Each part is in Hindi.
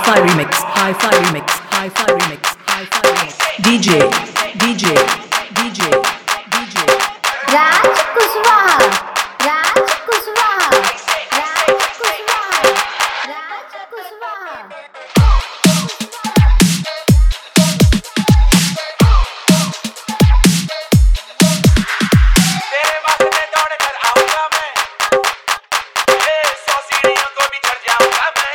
Hi-Fi remix, Hi-Fi remix, Hi-Fi remix, Hi-Fi remix. DJ, DJ, DJ, DJ. Raj Kushwaha, Raj Kushwaha, Raj Kushwaha, Raj Kushwaha. तेरे वास्ते दौड़ कर आऊंगा मैं, 100 सीढ़ियों को भी चढ़ जाऊंगा मैं।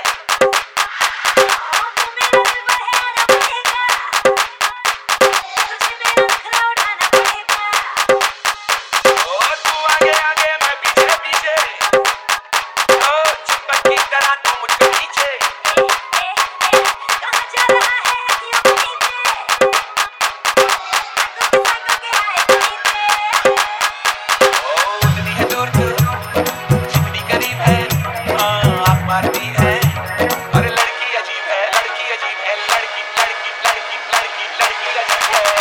ओ तू आगे आगे मैं पीछे पीछे, ओ चुंबक की तरह तू मुझको नीचे। उतनी है दूर तू, जितनी करीब है, आँख मारती है। और लड़की अजीब है, लड़की अजीब है, लड़की लड़की लड़की लड़की लड़की अजीब है।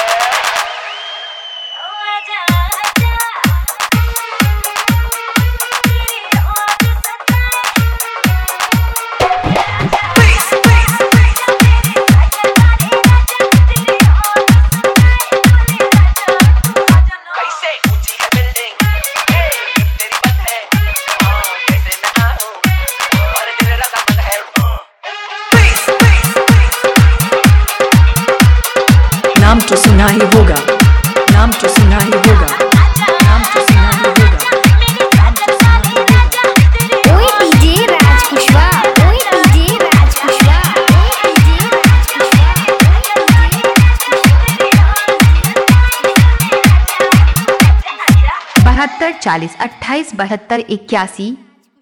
कैसे ऊंची है बिल्डिंग, तेरी बत है, कैसे मैं आऊं और तेरे रज़ामंद है। नाम तो सुना ही होगा, नाम तो सुना ही होगा, नाम तो सुना ही होगा, नाम तो सुना ही होगा। Oi DJ Raj Kushwaha, Oi DJ Raj Kushwaha, Oi DJ Raj Kushwaha. 72 40 28 72 81